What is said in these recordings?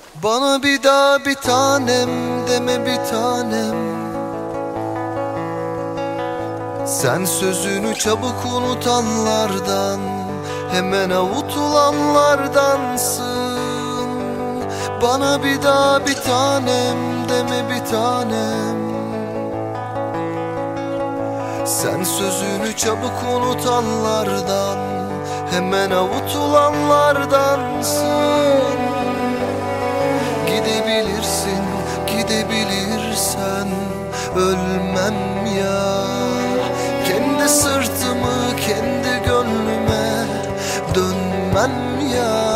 Bana bir daha bir tanem deme bir tanem. Sen sözünü çabuk unutanlardan, hemen avutulanlardansın. Bana bir daha bir tanem deme bir tanem. Sen sözünü çabuk unutanlardan, hemen avutulanlardansın. Gidebilirsin, gidebilirsen ölmem ya. Kendi sırtımı kendi gönlüme dönmem ya.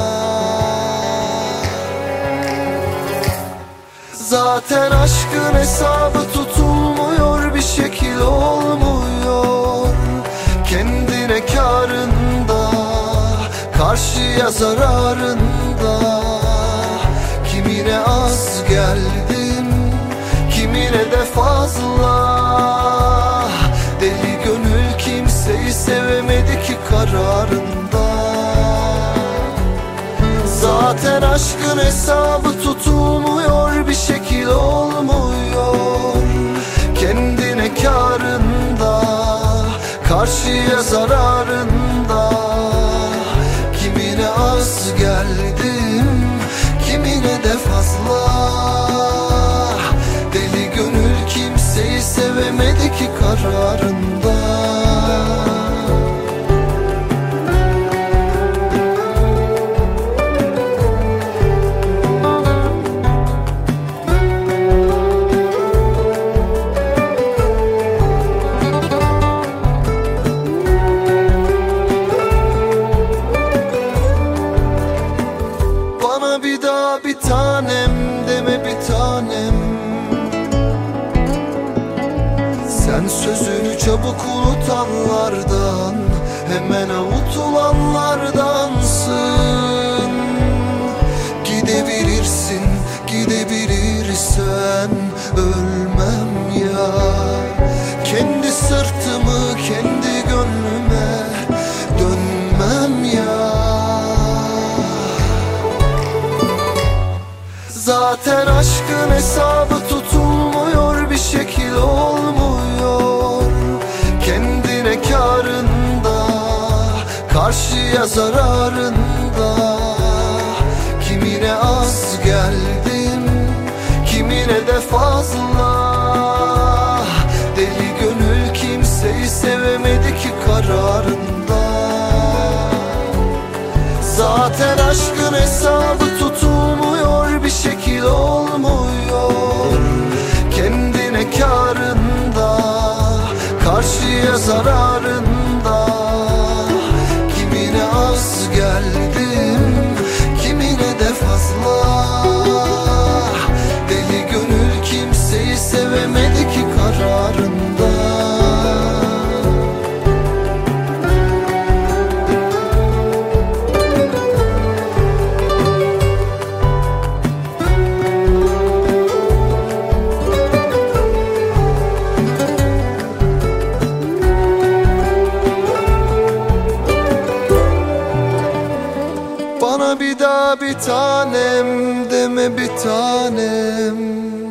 Zaten aşkın hesabı tutulmuyor, bir şekil olmuyor. Kendine kârında, karşıya zararında. Kimine az geldim, kimine de fazla. Deli gönül kimseyi sevemedi ki kararında. Zaten aşkın hesabı tutulmuyor, bir şekil olmuyor. Kendine kârında, karşıya zararında. Kimine az geldim, kimine de fazla. Deli gönül kimseyi sevemedi ki kararında. Bana bir daha bir tanem deme bir tanem. Sen sözünü çabuk unutanlardan, hemen avutulanlardansın. Gidebilirsin, gidebilirsen ölmem ya. Kendi sırtımı kendi gönlüme dönmem ya. Zaten aşkın hesabı tutulmuyor, bir şekil olmuyor. Kendine kârında, karşıya zararında. Kimine az geldim, kimine de fazla. Deli gönül kimseyi sevemedi ki kararında. Zaten aşkın hesabı tutulmuyor, bir şekil olmuyor. Kendine kârında, karşıya zararında. Kimine az geldim, kimine de fazla. Deli gönül kimseyi sevemedi ki kararında. Bana bir daha bir tanem deme bir tanem.